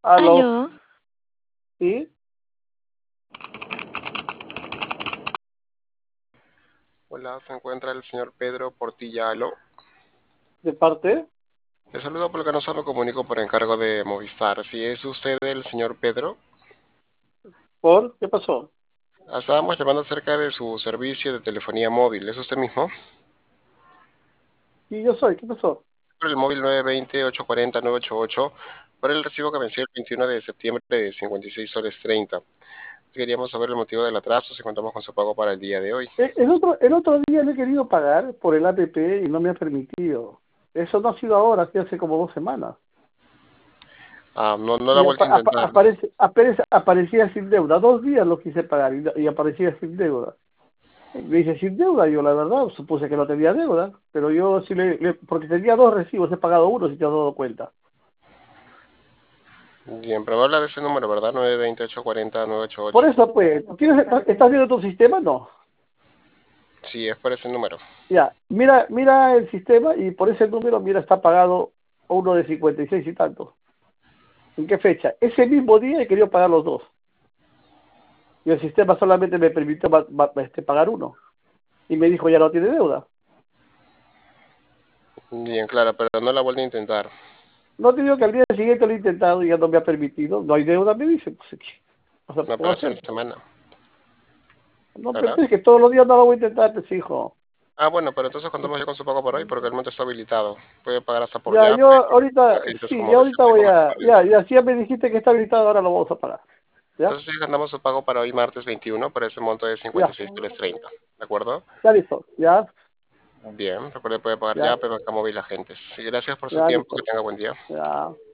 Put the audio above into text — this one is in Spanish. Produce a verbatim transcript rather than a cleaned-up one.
Aló, Aló, ¿sí? Hola, se encuentra el señor Pedro Portilla Aló. ¿De parte? Le saludo por el canal, me comunico por encargo de Movistar. Si es usted el señor Pedro, ¿Por? ¿Qué pasó? estábamos llamando acerca de su servicio de telefonía móvil. ¿Es usted mismo? Sí, yo soy, ¿qué pasó? Por el móvil nueve dos cero, ocho cuatro cero, nueve ocho ocho, por el recibo que venció el veintiuno de septiembre de cincuenta y seis soles treinta. Queríamos saber el motivo del atraso, si contamos con su pago para el día de hoy. Eh, El otro, el otro día le he querido pagar por el A P P y no me ha permitido. Eso no ha sido ahora, ha sido hace como dos semanas. Ah, no, no la ha Y vuelto a apa- apa- intentar. aparece, aparece, aparecía sin deuda. Dos días lo quise pagar y, y aparecía sin deuda. Y me dice sin deuda, yo la verdad supuse que no tenía deuda, pero yo sí le, le- porque tenía dos recibos, he pagado uno si te has dado cuenta. Bien, pero me habla de ese número, ¿verdad? nueve dos cero, ocho cuatro cero, nueve ocho Por ocho. eso, pues, ¿tienes, ¿estás viendo tu sistema? No. Sí, es por ese número. Ya, mira, mira el sistema y por ese número, mira, está pagado uno de cincuenta y seis y tanto. ¿En qué fecha? Ese mismo día he querido pagar los dos. Y el sistema solamente me permitió ma- ma- este, pagar uno. Y me dijo, ya no tiene deuda. Bien, claro, pero no la vuelto a intentar. No te digo que al día siguiente lo he intentado y ya no me ha permitido. No hay deuda, me dice. Pues, ¿qué vas a No, puedo pero hace una hacer? semana, No, pero ¿verdad? es que todos los días no lo voy a intentar, pues, hijo. Ah, bueno, pero entonces contamos ya con su pago por hoy porque el monto está habilitado. Puede pagar hasta por Ya, ya, yo para ahorita, clientes sí, como ya de ese ahorita muy voy a, amables. ya, ya, si ya me dijiste que está habilitado, ahora lo vamos a pagar. ¿Ya? Entonces sí, ganamos su pago para hoy martes veintiuno por ese monto de cincuenta y Ya, seis soles treinta. ¿De acuerdo? ya listo. Ya, Bien, recuerde puede pagar ya, ya, pero acá móvil agentes. Y gracias por su ya tiempo, que listo. tenga buen día. Ya.